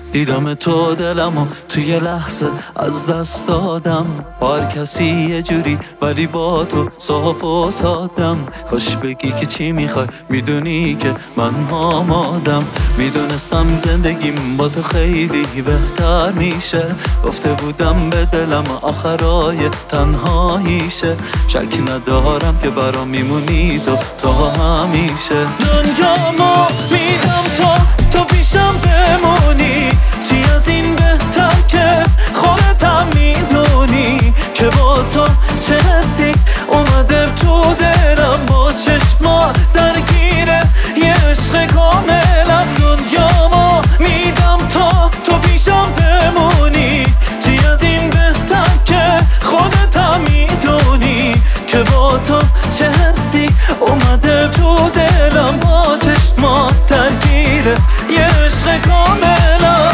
دیدم تو دلمو توی لحظه از دست دادم، با هر کسی یه جوری ولی با تو صاف و سادم. خوش بگی که چی میخوای، میدونی که من آمادم. میدونستم زندگیم با تو خیلی بهتر میشه، گفته بودم به دلم آخرای تنهاییشه. شک ندارم که برام میمونی تو تا همیشه. دنیامو میدم تو پیشم بمونی، چی از این بهتر که خودتم میدونی که با تو چه حسی اومده تو دلم. با چشما درگیره یه عشق کاملم. دنیامو میدم تو پیشم بمونی، چی از این بهتر که خودتم میدونی که با تو چه حسی اومده تو دلم. با چشما درگیره یه عشق کاملم.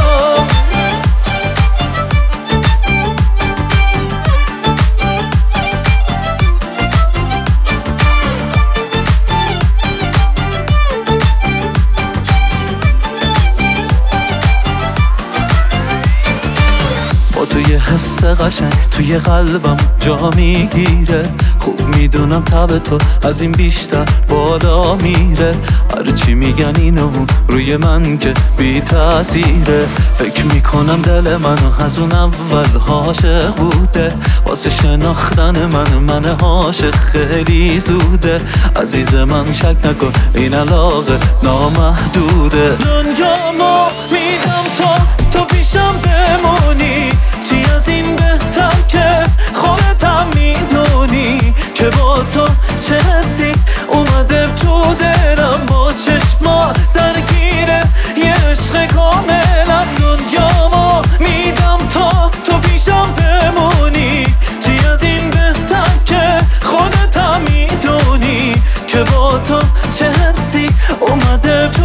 توی حس قشنگ توی قلبم جا میگیره. خوب میدونم تب تو از این بیشتر بالا میره. هرچی میگن اینو روی من که بی تاثیره. فکر میکنم دل منو از اون اول عاشق بوده. واسه شناختن من عاشق خیلی زوده. عزیز من شک نکن این علاقه نامحدوده. دنیامو میدم تو پیشم بمونی، چی از این بهتر که خودتم میدونی که با تو چه حسی اومده تو دلم. با چشما درگیره یه عشق کاملم. دنیامو میدم تو پیشم بمونی، چی از این بهتر که خودتم میدونی که با تو چه حسی اومده